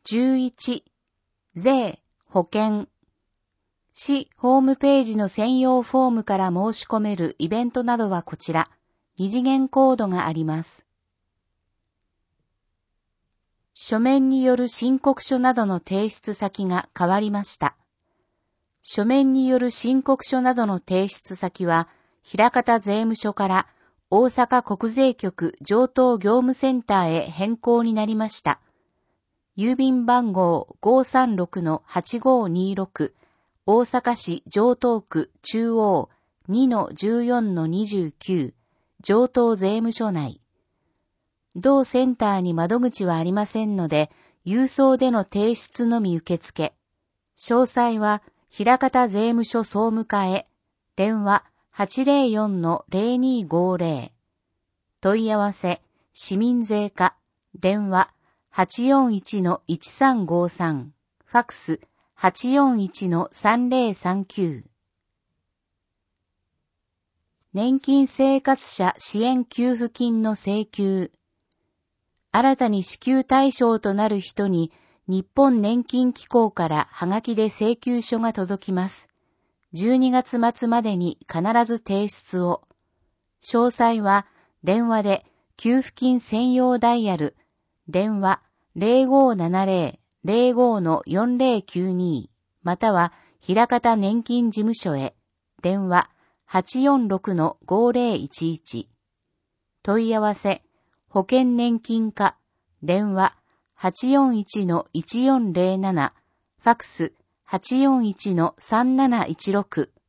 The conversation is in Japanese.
11、税、保険。市ホームページの専用フォームから申し込めるイベントなどはこちら、二次元コードがあります。書面による申告書などの提出先が変わりました。書面による申告書などの提出先は、枚方税務署から大阪国税局上東業務センターへ変更になりました。郵便番号 536-8526 大阪市城東区中央 2-14-29 上東税務署内。同センターに窓口はありませんので、郵送での提出のみ受付。詳細は、枚方税務署総務課へ、電話 804-0250。問い合わせ、市民税課、電話 841-1353。ファックス 841-3039。年金生活者支援給付金の請求。新たに支給対象となる人に日本年金機構からはがきで請求書が届きます。12月末までに必ず提出を。詳細は電話で給付金専用ダイヤル、電話 0570-05-4092 または枚方年金事務所へ、電話 846-5011。問い合わせ、保険年金課、電話 841-1407、ファックス 841-3716。